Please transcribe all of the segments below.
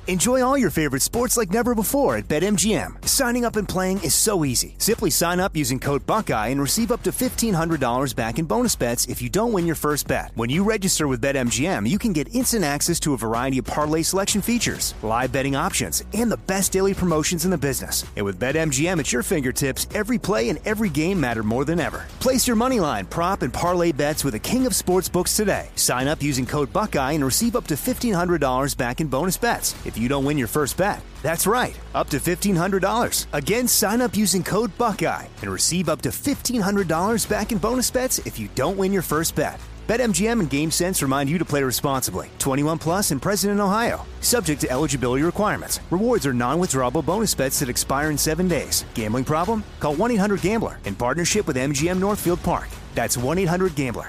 Enjoy all your favorite sports like never before at BetMGM. Signing up and playing is so easy. Simply sign up using code Buckeye and receive up to $1,500 back in bonus bets if you don't win your first bet. When you register with BetMGM, you can get instant access to a variety of parlay selection features, live betting options, and the best daily promotions in the business. And with BetMGM at your fingertips, every play and every game matter more than ever. Place your moneyline, prop, and parlay bets with the king of sportsbooks today. Sign up using code Buckeye and receive up to $1,500 back in bonus bets if you don't win your first bet. That's right, up to $1,500. Again, sign up using code Buckeye and receive up to $1,500 back in bonus bets if you don't win your first bet. BetMGM and GameSense remind you to play responsibly. 21 plus and present in Ohio. Subject to eligibility requirements. Rewards are non-withdrawable bonus bets that expire in 7 days. Gambling problem? Call 1-800-GAMBLER in partnership with MGM Northfield Park. That's 1-800-GAMBLER.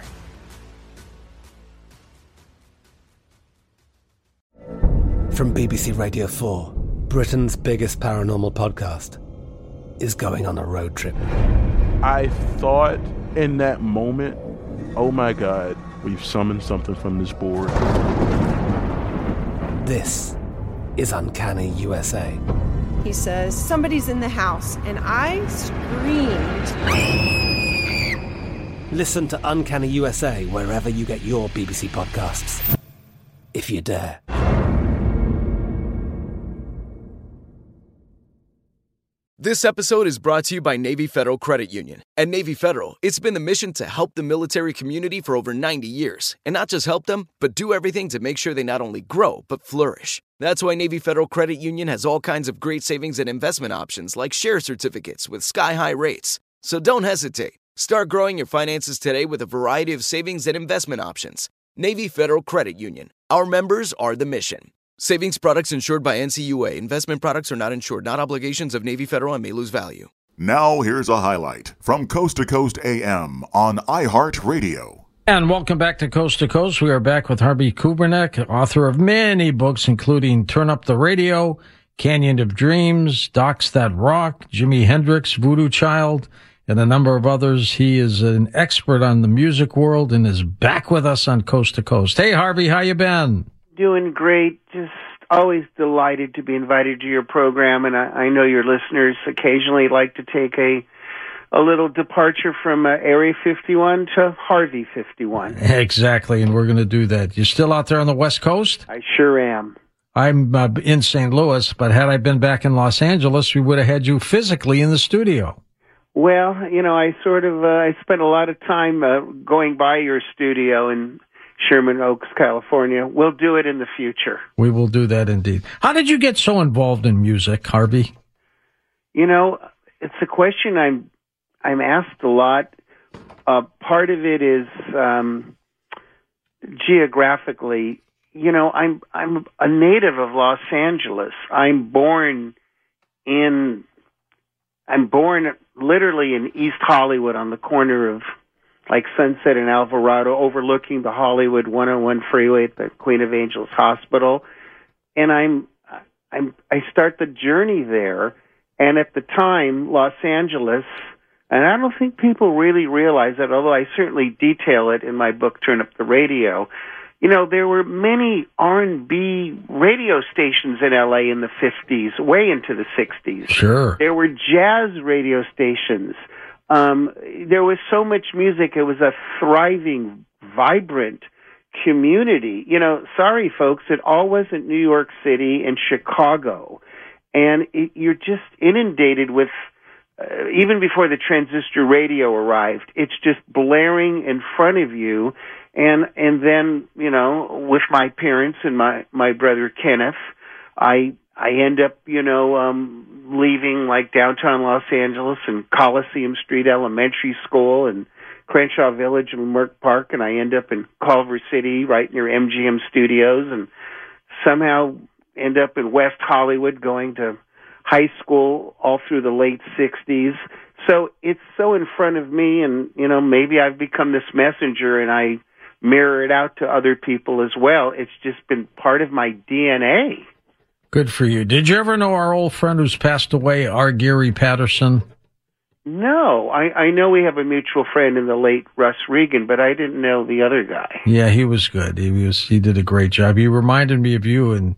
From BBC Radio 4, Britain's biggest paranormal podcast is going on a road trip. I thought in that moment, oh my God, we've summoned something from this board. This is Uncanny USA. He says, somebody's in the house, and I screamed. Listen to Uncanny USA wherever you get your BBC podcasts, if you dare. This episode is brought to you by Navy Federal Credit Union. At Navy Federal, it's been the mission to help the military community for over 90 years. And not just help them, but do everything to make sure they not only grow, but flourish. That's why Navy Federal Credit Union has all kinds of great savings and investment options like share certificates with sky-high rates. So don't hesitate. Start growing your finances today with a variety of savings and investment options. Navy Federal Credit Union. Our members are the mission. Savings products insured by NCUA. Investment products are not insured, not obligations of Navy Federal and may lose value. Now here's a highlight from Coast to Coast AM on iHeartRadio. And welcome back to Coast. We are back with Harvey Kubernik, author of many books, including Turn Up the Radio, Canyon of Dreams, Docs That Rock, Jimi Hendrix, Voodoo Child, and a number of others. He is an expert on the music world and is back with us on Coast to Coast. Hey, Harvey, how you been? Doing great. Just always delighted to be invited to your program, and I know your listeners occasionally like to take a little departure from Area 51 to Harvey 51. Exactly, and we're going to do that. You still out there on the West Coast? I sure am. I'm in St. Louis, but had I been back in Los Angeles, we would have had you physically in the studio. Well, I spent a lot of time going by your studio in Sherman Oaks, California. We'll do it in the future. We will do that indeed. How did you get so involved in music, Harvey? It's a question I'm asked a lot. Part of it is geographically. I'm a native of Los Angeles. I'm born literally in East Hollywood on the corner of like Sunset and Alvarado, overlooking the Hollywood 101 freeway at the Queen of Angels Hospital. And I start the journey there. And at the time, Los Angeles, and I don't think people really realize that, although I certainly detail it in my book, Turn Up the Radio, there were many R&B radio stations in L.A. in the 50s, way into the 60s. Sure. There were jazz radio stations. There was so much music. It was a thriving, vibrant community. Sorry, folks, it all wasn't New York City and Chicago. And you're just inundated with, even before the transistor radio arrived, it's just blaring in front of you. And then, with my parents and my brother Kenneth, I end up, leaving like downtown Los Angeles and Coliseum Street Elementary School and Crenshaw Village and Merck Park, and I end up in Culver City right near MGM Studios, and somehow end up in West Hollywood going to high school all through the late 60s. So it's so in front of me, and, maybe I've become this messenger and I mirror it out to other people as well. It's just been part of my DNA. Good for you. Did you ever know our old friend who's passed away, R. Gary Patterson? No. I know we have a mutual friend in the late Russ Regan, but I didn't know the other guy. Yeah, he was good. He did a great job. He reminded me of you, and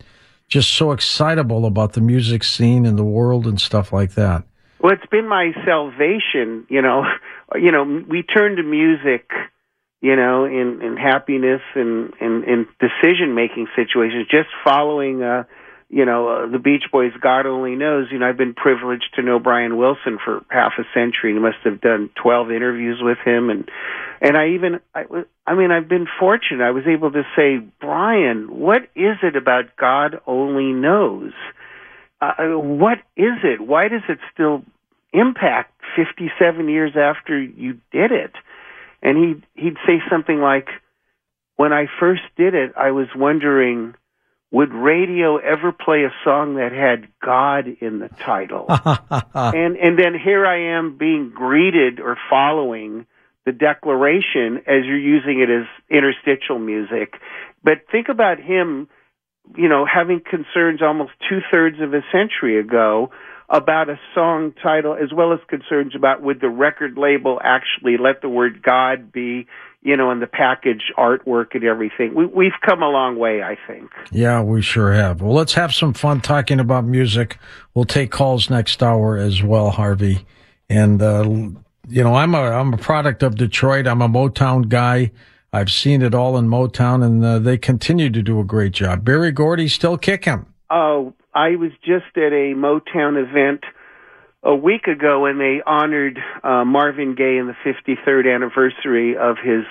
just so excitable about the music scene and the world and stuff like that. Well, it's been my salvation, you know. We turn to music, you know, in happiness and in decision-making situations, just following, the Beach Boys' God Only Knows. You know, I've been privileged to know Brian Wilson for half a century. I must have done 12 interviews with him. And I've been fortunate. I was able to say, Brian, what is it about God Only Knows? What is it? Why does it still impact 57 years after you did it? And he'd say something like, when I first did it, I was wondering, would radio ever play a song that had God in the title? and then here I am being greeted or following the declaration as you're using it as interstitial music. But think about him, you know, having concerns almost 2/3 of a century ago about a song title, as well as concerns about would the record label actually let the word God be, you know, in the package artwork and everything. We've come a long way, I think. Yeah, we sure have. Well, let's have some fun talking about music. We'll take calls next hour as well, Harvey. And, you know, I'm a product of Detroit. I'm a Motown guy. I've seen it all in Motown, and they continue to do a great job. Berry Gordy still kicking. Oh, I was just at a Motown event a week ago, and they honored Marvin Gaye in the 53rd anniversary of his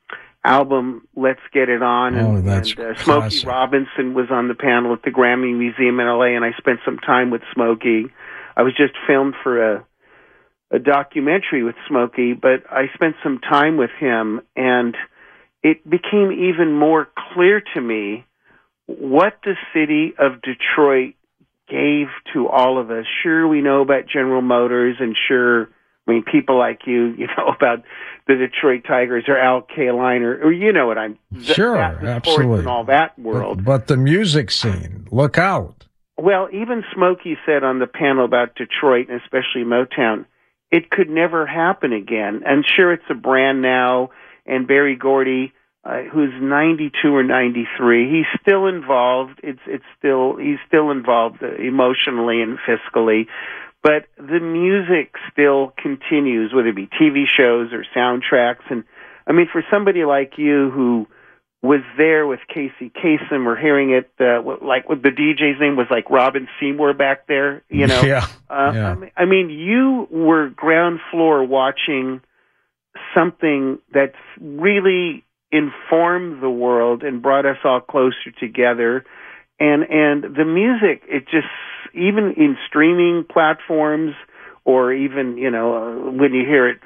album "Let's Get It On." And Smokey Robinson was on the panel at the Grammy Museum in LA, and I spent some time with Smokey. I was just filmed for a documentary with Smokey, but I spent some time with him, and it became even more clear to me what the city of Detroit gave to all of us. Sure, we know about General Motors, and sure, I mean, people like you know about the Detroit Tigers or Al Kaline, or you know what I'm... Sure, absolutely. And all that world. But the music scene, look out. Well, even Smokey said on the panel about Detroit, and especially Motown, it could never happen again. And sure, it's a brand now, and Berry Gordy, who's 92 or 93, he's still involved. He's still involved emotionally and fiscally, but the music still continues, whether it be TV shows or soundtracks. And I mean, for somebody like you who was there with Casey Kasem, or hearing it, like what the DJ's name was, like Robin Seymour back there, you know. Yeah. I mean, you were ground floor watching something that's really informed the world and brought us all closer together. And the music, it just, even in streaming platforms, or even, you know, when you hear it,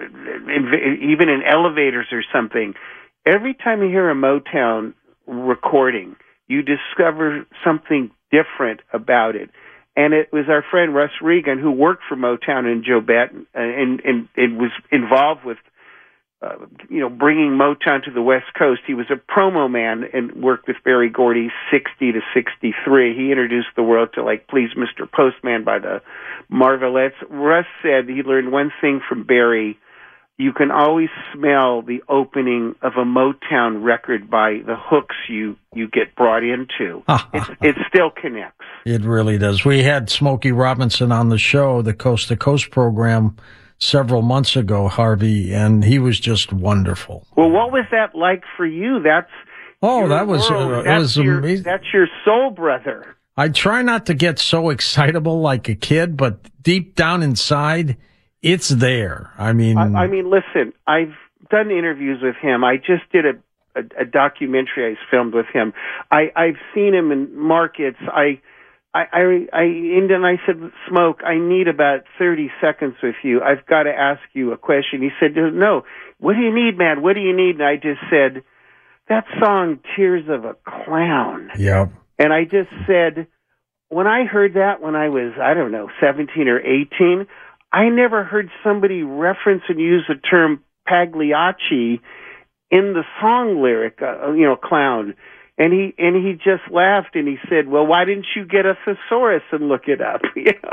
even in elevators or something, every time you hear a Motown recording, you discover something different about it. And it was our friend Russ Regan, who worked for Motown and Joe Bett, and was involved with bringing Motown to the West Coast. He was a promo man and worked with Berry Gordy 60 to 63. He introduced the world to, like, Please Mr. Postman by the Marvelettes. Russ said he learned one thing from Berry: you can always smell the opening of a Motown record by the hooks you get brought into. It still connects. It really does. We had Smokey Robinson on the show, the Coast to Coast program, several months ago, Harvey, and he was just wonderful. Well, what was that like for you? That was amazing. That's your soul brother. I try not to get so excitable like a kid, but deep down inside, it's there. I mean, listen, I've done interviews with him. I just did a documentary I filmed with him. I've seen him in markets. And then I said, Smoke, I need about 30 seconds with you. I've got to ask you a question. He said, no, what do you need, man? What do you need? And I just said, that song, Tears of a Clown. Yep. And I just said, when I heard that when I was, 17 or 18, I never heard somebody reference and use the term Pagliacci in the song lyric, clown. And he just laughed and he said, well, why didn't you get a thesaurus and look it up?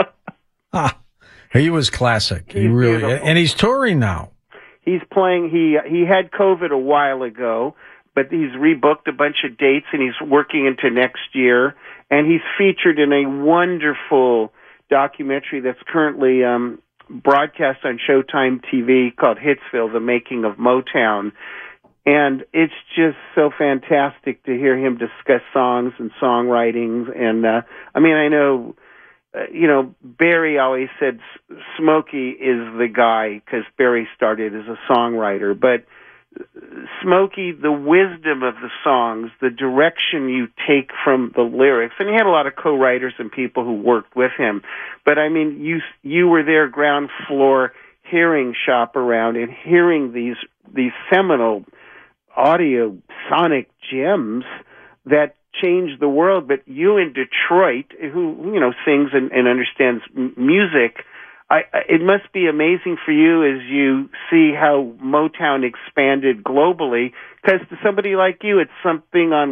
He was classic. He really, beautiful. And he's touring now. He's playing. He had COVID a while ago, but he's rebooked a bunch of dates and he's working into next year. And he's featured in a wonderful documentary that's currently broadcast on Showtime TV called Hitsville, The Making of Motown. And it's just so fantastic to hear him discuss songs and songwriting. And, I know, Barry always said Smokey is the guy because Barry started as a songwriter. But Smokey, the wisdom of the songs, the direction you take from the lyrics, and he had a lot of co-writers and people who worked with him. But, you were there ground floor hearing Shop Around and hearing these seminal audio sonic gems that changed the world. But you in Detroit, who sings and understands music, it must be amazing for you as you see how Motown expanded globally. Because to somebody like you, it's something on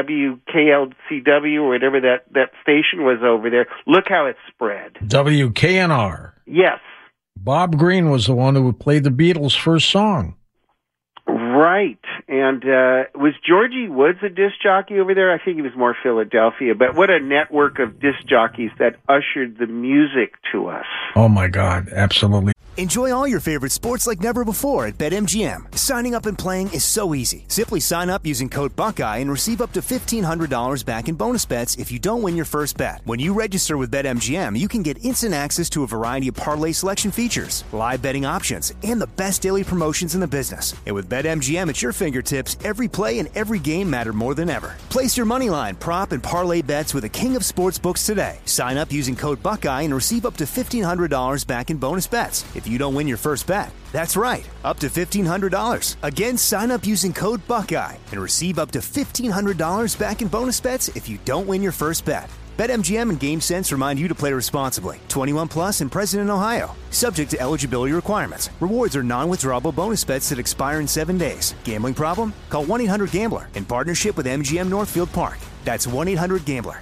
WKLCW or whatever that station was over there. Look how it spread. WKNR. Yes. Bob Green was the one who played the Beatles' first song. Right. And was Georgie Woods a disc jockey over there? I think he was more Philadelphia. But what a network of disc jockeys that ushered the music to us. Oh, my God. Absolutely. Enjoy all your favorite sports like never before at BetMGM. Signing up and playing is so easy. Simply sign up using code Buckeye and receive up to $1,500 back in bonus bets if you don't win your first bet. When you register with BetMGM, you can get instant access to a variety of parlay selection features, live betting options, and the best daily promotions in the business. And with BetMGM at your fingertips, every play and every game matter more than ever. Place your moneyline, prop, and parlay bets with the king of sportsbooks today. Sign up using code Buckeye and receive up to $1,500 back in bonus bets if you don't win your first bet. That's right, up to $1,500. Again, sign up using code Buckeye and receive up to $1,500 back in bonus bets if you don't win your first bet. BetMGM and GameSense remind you to play responsibly. 21 plus and present in Ohio. Subject to eligibility requirements. Rewards are non-withdrawable bonus bets that expire in 7 days. Gambling problem? Call 1-800-GAMBLER in partnership with MGM Northfield Park. That's 1-800-GAMBLER.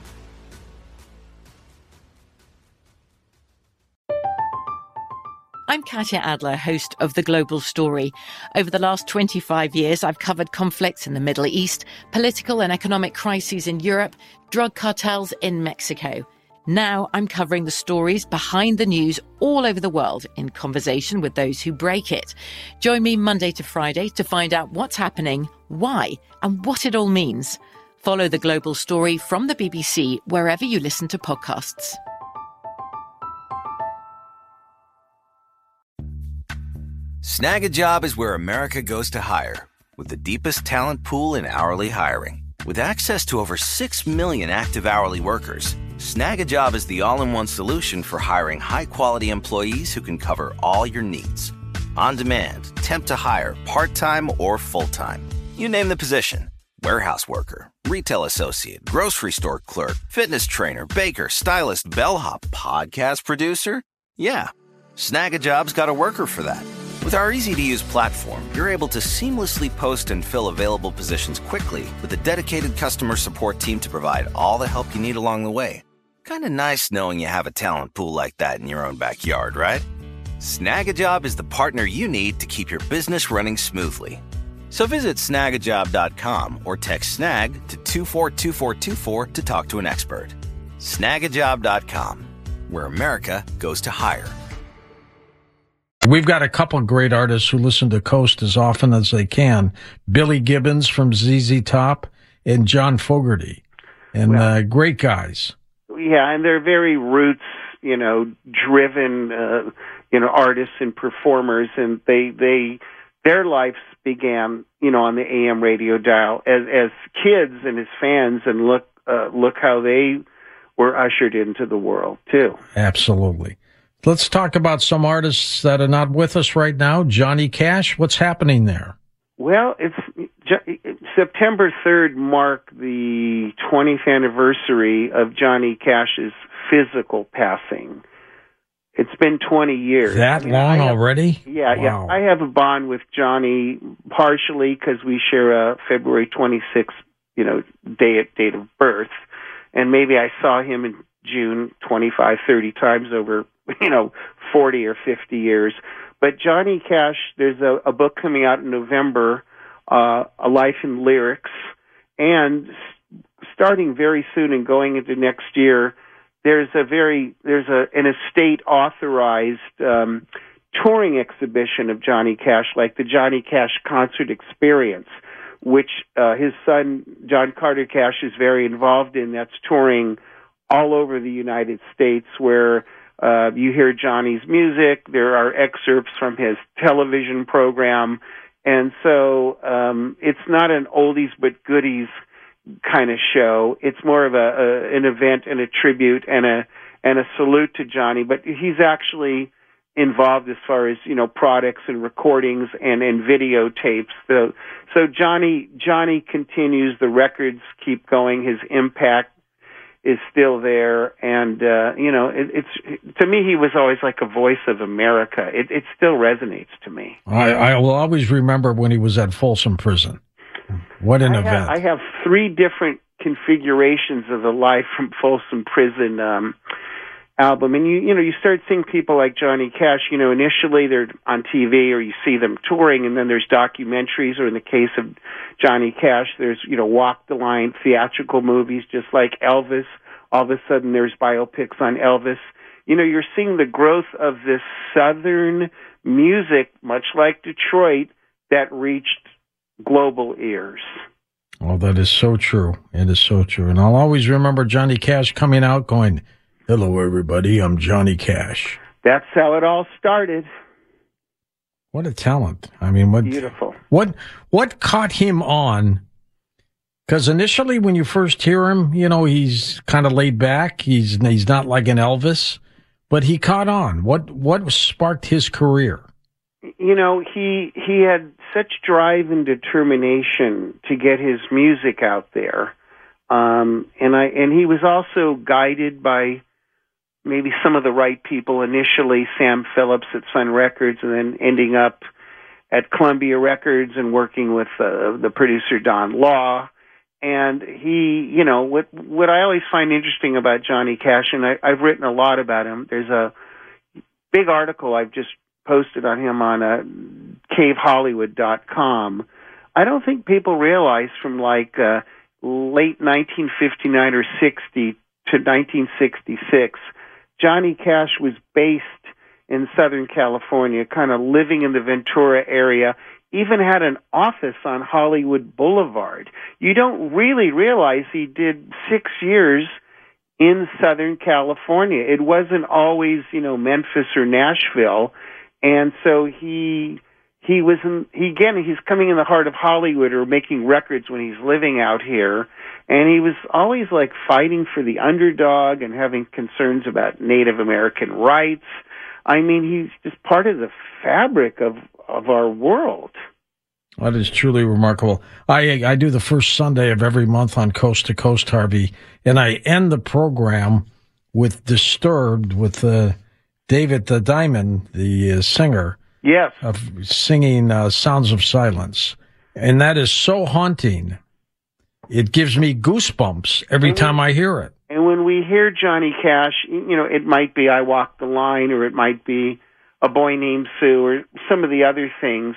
I'm Katya Adler, host of The Global Story. Over the last 25 years, I've covered conflicts in the Middle East, political and economic crises in Europe, drug cartels in Mexico. Now I'm covering the stories behind the news all over the world in conversation with those who break it. Join me Monday to Friday to find out what's happening, why, and what it all means. Follow The Global Story from the BBC wherever you listen to podcasts. Snag a Job is where America goes to hire, with the deepest talent pool in hourly hiring. With access to over 6 million active hourly workers, Snag a Job is the all-in-one solution for hiring high-quality employees who can cover all your needs. On demand, temp to hire, part-time or full-time. You name the position. Warehouse worker, retail associate, grocery store clerk, fitness trainer, baker, stylist, bellhop, podcast producer. Yeah, Snag a Job's got a worker for that. With our easy-to-use platform, you're able to seamlessly post and fill available positions quickly with a dedicated customer support team to provide all the help you need along the way. Kind of nice knowing you have a talent pool like that in your own backyard, right? Snag-a-Job is the partner you need to keep your business running smoothly. So visit snagajob.com or text snag to 242424 to talk to an expert. Snagajob.com, where America goes to hire. We've got a couple of great artists who listen to Coast as often as they can. Billy Gibbons from ZZ Top and John Fogerty. And great guys. Yeah, and they're very roots, driven, artists and performers. And their lives began, on the AM radio dial as kids and as fans. And look how they were ushered into the world, too. Absolutely. Let's talk about some artists that are not with us right now. Johnny Cash, what's happening there? Well, it's September 3rd marked the 20th anniversary of Johnny Cash's physical passing. It's been 20 years. That long already? Yeah, wow. Yeah. I have a bond with Johnny partially because we share a February 26th, date of birth. And maybe I saw him in June 25, 30 times over 40 or 50 years. But Johnny Cash, there's a book coming out in November, A Life in Lyrics, and starting very soon and going into next year, there's an estate authorized touring exhibition of Johnny Cash, like the Johnny Cash Concert Experience, which his son John Carter Cash is very involved in. That's touring all over the United States, where you hear Johnny's music. There are excerpts from his television program, and so it's not an oldies but goodies kind of show. It's more of an event and a tribute and a salute to Johnny. But he's actually involved as far as, you know, products and recordings and videotapes. So Johnny continues. The records keep going. His impact is still there, and you know, it's to me, he was always like a voice of America. It still resonates to me. I will always remember when he was at Folsom Prison. What an event! I have 3 different configurations of the Live from Folsom Prison album, and you start seeing people like Johnny Cash. You know, initially they're on TV, or you see them touring, and then there's documentaries, or in the case of Johnny Cash, there's, you know, Walk the Line theatrical movies, just like Elvis. All of a sudden, there's biopics on Elvis. You know, you're seeing the growth of this Southern music, much like Detroit, that reached global ears. Oh, that is so true. It is so true. And I'll always remember Johnny Cash coming out going, "Hello, everybody. I'm Johnny Cash." That's how it all started. What a talent. I mean, beautiful. What caught him on? Because initially when you first hear him, you know, he's kind of laid back. He's not like an Elvis, but he caught on. What sparked his career? You know, he had such drive and determination to get his music out there. And he was also guided by maybe some of the right people. Initially, Sam Phillips at Sun Records, and then ending up at Columbia Records and working with the producer Don Law. And he, you know, what I always find interesting about Johnny Cash, and I've written a lot about him. There's a big article I've just posted on him on cavehollywood.com. I don't think people realize from like late 1959 or 60 to 1966, Johnny Cash was based in Southern California, kind of living in the Ventura area, even had an office on Hollywood Boulevard. You don't really realize he did 6 years in Southern California. It wasn't always, you know, Memphis or Nashville. And so he's coming in the heart of Hollywood, or making records when he's living out here. And he was always like fighting for the underdog and having concerns about Native American rights. I mean, he's just part of the fabric of our world. That is truly remarkable. I do the first Sunday of every month on Coast to Coast, Harvey, and I end the program with Disturbed, with David the Diamond, the singer. Yes. Of singing Sounds of Silence. And that is so haunting. It gives me goosebumps every time I hear it. And when we hear Johnny Cash, you know, it might be I Walk the Line, or it might be A Boy Named Sue, or some of the other things.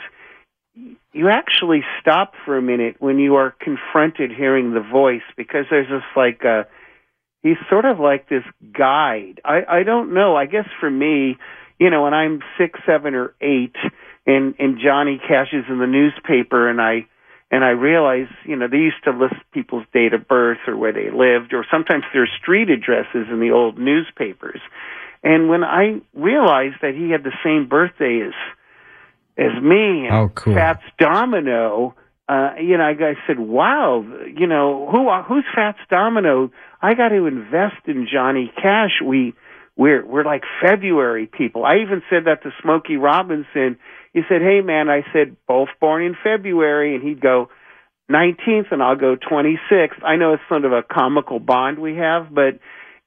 You actually stop for a minute when you are confronted hearing the voice, because there's this like he's sort of like this guide. I don't know. I guess for me, you know, when I'm 6, 7, or 8, and Johnny Cash is in the newspaper, and I realize, you know, they used to list people's date of birth or where they lived, or sometimes their street addresses in the old newspapers. And when I realized that he had the same birthday as me, and cool. Fats Domino, you know, I said, wow, you know, who's Fats Domino? I got to invest in Johnny Cash. We're like February people. I even said that to Smokey Robinson. He said, hey, man, I said, both born in February, and he'd go 19th, and I'll go 26th. I know it's sort of a comical bond we have, but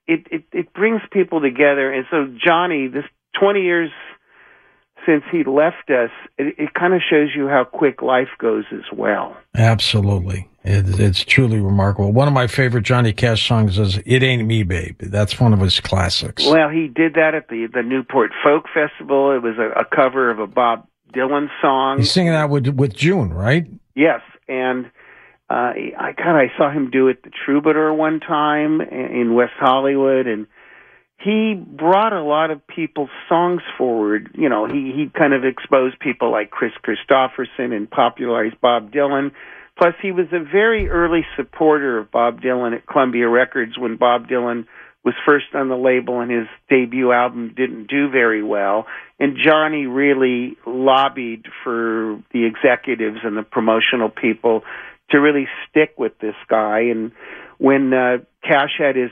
it brings people together. And so Johnny, this 20 years since he left us, it kind of shows you how quick life goes as well. Absolutely. It's truly remarkable. One of my favorite Johnny Cash songs is It Ain't Me, Babe. That's one of his classics. Well, he did that at the Newport Folk Festival. It was a cover of a Bob Dylan song. He's singing that with June, right? Yes, and I saw him do it at the Troubadour one time in West Hollywood, and he brought a lot of people's songs forward. You know, he kind of exposed people like Chris Christopherson and popularized Bob Dylan. Plus, he was a very early supporter of Bob Dylan at Columbia Records when Bob Dylan was first on the label and his debut album didn't do very well. And Johnny really lobbied for the executives and the promotional people to really stick with this guy. And when Cash had his,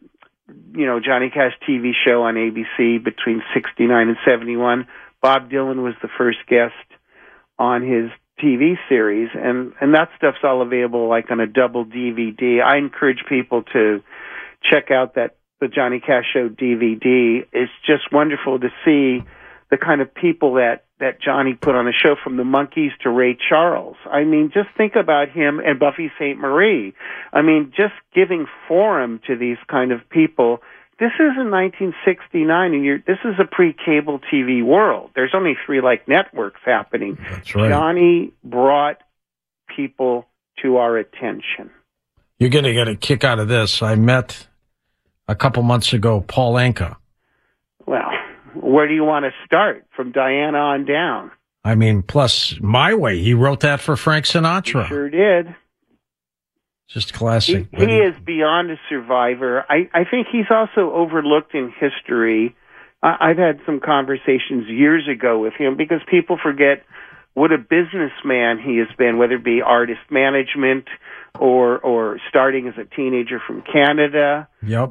Johnny Cash TV show on ABC between 69 and 71, Bob Dylan was the first guest on his TV series, and that stuff's all available like on a double DVD. I encourage people to check out the Johnny Cash Show DVD. It's just wonderful to see the kind of people that Johnny put on the show, from the Monkees to Ray Charles. I mean, just think about him, and Buffy St. Marie. I mean, just giving forum to these kind of people. This is in 1969, and this is a pre-cable TV world. There's only 3 networks happening. That's right. Johnny brought people to our attention. You're going to get a kick out of this. I met a couple months ago Paul Anka. Well, where do you want to start? From Diana on down. I mean, plus My Way. He wrote that for Frank Sinatra. He sure did. Just classic. He is beyond a survivor. I think he's also overlooked in history. I've had some conversations years ago with him because people forget what a businessman he has been, whether it be artist management or starting as a teenager from Canada. Yep.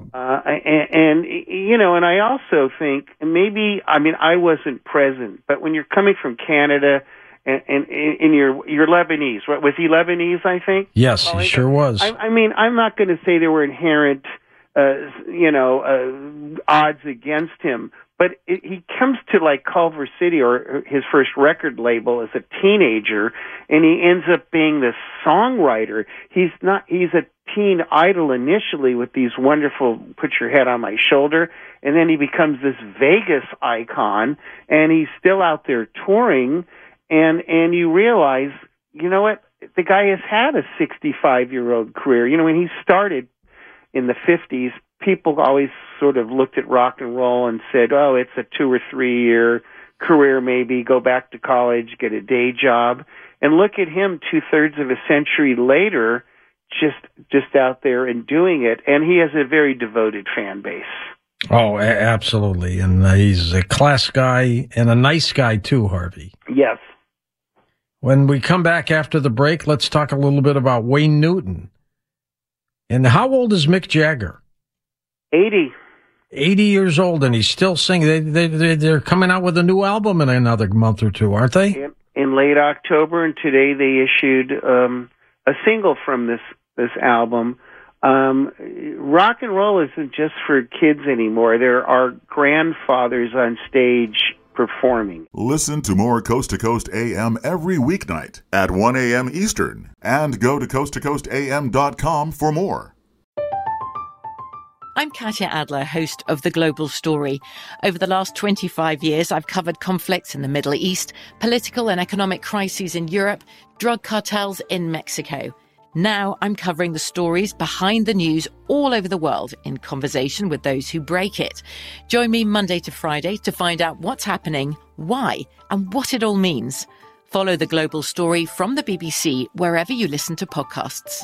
And I also think I wasn't present, but when you're coming from Canada and you're Lebanese, right? Was he Lebanese, I think? Yes, he sure was. I'm not going to say there were inherent, odds against him, but he comes to Culver City or his first record label as a teenager, and he ends up being the songwriter. He's a teen idol initially with these wonderful Put Your Head on My Shoulder, and then he becomes this Vegas icon, and he's still out there touring, and you realize, you know what, the guy has had a 65-year-old career. You know, when he started in the 50s, people always sort of looked at rock and roll and said, oh, it's a 2 or 3 year career, maybe go back to college, get a day job. And look at him 2/3 of a century later, just out there and doing it. And he has a very devoted fan base. Oh, absolutely. And he's a class guy and a nice guy too, Harvey. Yes. When we come back after the break, let's talk a little bit about Wayne Newton. And how old is Mick Jagger? 80. 80 years old, and he's still singing. They're coming out with a new album in another month or two, aren't they? In late October, and today they issued a single from this album. Rock and roll isn't just for kids anymore. There are grandfathers on stage performing. Listen to more Coast to Coast AM every weeknight at 1 a.m. Eastern, and go to coasttocoastam.com for more. I'm Katya Adler, host of The Global Story. Over the last 25 years, I've covered conflicts in the Middle East, political and economic crises in Europe, drug cartels in Mexico. Now I'm covering the stories behind the news all over the world in conversation with those who break it. Join me Monday to Friday to find out what's happening, why, and what it all means. Follow The Global Story from the BBC wherever you listen to podcasts.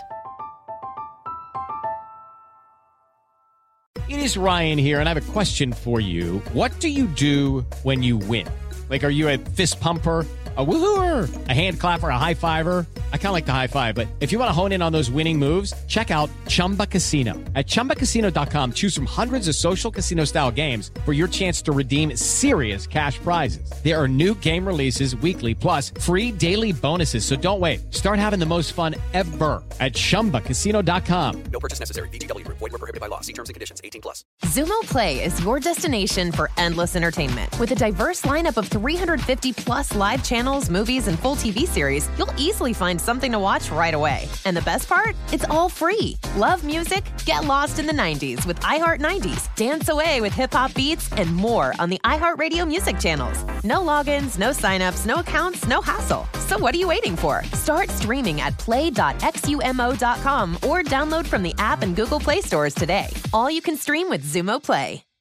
It is Ryan here, and I have a question for you. What do you do when you win? Like, are you a fist pumper, a woohooer, a hand clapper, a high fiver? I kind of like the high five, but if you want to hone in on those winning moves, check out Chumba Casino. At ChumbaCasino.com, choose from hundreds of social casino-style games for your chance to redeem serious cash prizes. There are new game releases weekly, plus free daily bonuses, so don't wait. Start having the most fun ever at ChumbaCasino.com. No purchase necessary. VGW. Void where prohibited by law. See terms and conditions. 18+. Xumo Play is your destination for endless entertainment. With a diverse lineup of 350-plus live channels channels, movies, and full TV series, you'll easily find something to watch right away. And the best part? It's all free. Love music? Get lost in the 90s with iHeart 90s, dance away with hip-hop beats, and more on the iHeartRadio music channels. No logins, no signups, no accounts, no hassle. So what are you waiting for? Start streaming at play.xumo.com or download from the app and Google Play stores today. All you can stream with Xumo Play.